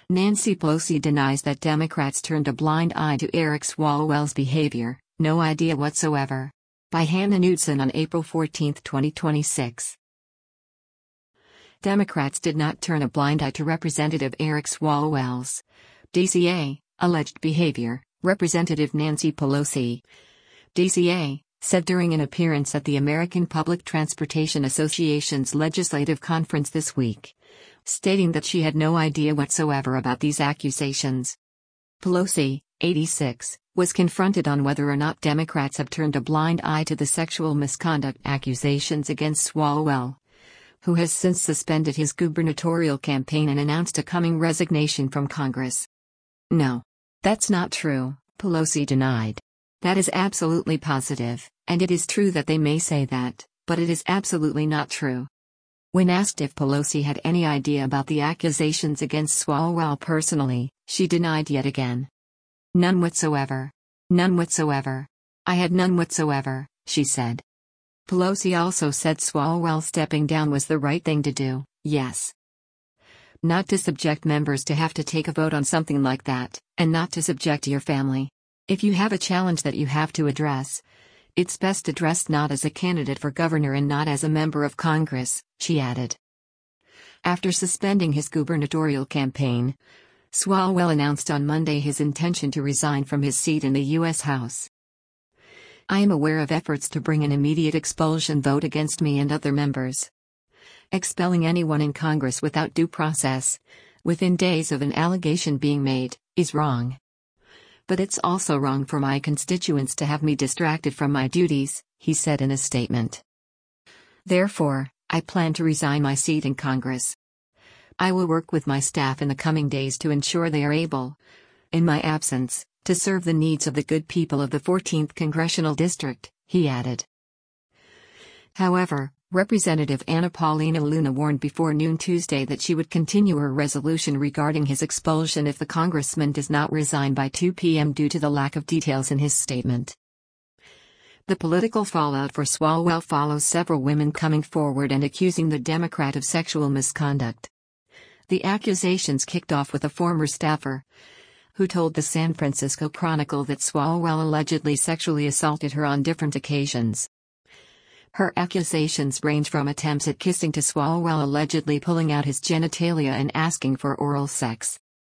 Nancy Pelosi denies that Democrats turned a blind eye to Eric Swalwell's behavior, no idea whatsoever. By Hannah Knudsen on April 14, 2026. Democrats did not turn a blind eye to Representative Eric Swalwell's DCA alleged behavior, Representative Nancy Pelosi, DCA, said during an appearance at the American Public Transportation Association's legislative conference this week, stating that she had no idea whatsoever about these accusations. Pelosi, 86, was confronted on whether or not Democrats have turned a blind eye to the sexual misconduct accusations against Swalwell, who has since suspended his gubernatorial campaign and announced a coming resignation from Congress. No. That's not true, Pelosi denied. That is absolutely positive, and it is true that they may say that, but it is absolutely not true. When asked if Pelosi had any idea about the accusations against Swalwell personally, she denied yet again. None whatsoever. None whatsoever. I had none whatsoever, she said. Pelosi also said Swalwell stepping down was the right thing to do, yes. Not to subject members to have to take a vote on something like that, and not to subject your family. If you have a challenge that you have to address, it's best addressed not as a candidate for governor and not as a member of Congress, she added. After suspending his gubernatorial campaign, Swalwell announced on Monday his intention to resign from his seat in the U.S. House. I am aware of efforts to bring an immediate expulsion vote against me and other members. Expelling anyone in Congress without due process, within days of an allegation being made, is wrong. But it's also wrong for my constituents to have me distracted from my duties, he said in a statement. Therefore, I plan to resign my seat in Congress. I will work with my staff in the coming days to ensure they are able, in my absence, to serve the needs of the good people of the 14th Congressional District, he added. However, Representative Anna Paulina Luna warned before noon Tuesday that she would continue her resolution regarding his expulsion if the congressman does not resign by 2 p.m. due to the lack of details in his statement. The political fallout for Swalwell follows several women coming forward and accusing the Democrat of sexual misconduct. The accusations kicked off with a former staffer, who told the San Francisco Chronicle that Swalwell allegedly sexually assaulted her on different occasions. Her accusations range from attempts at kissing to Swalwell allegedly pulling out his genitalia and asking for oral sex.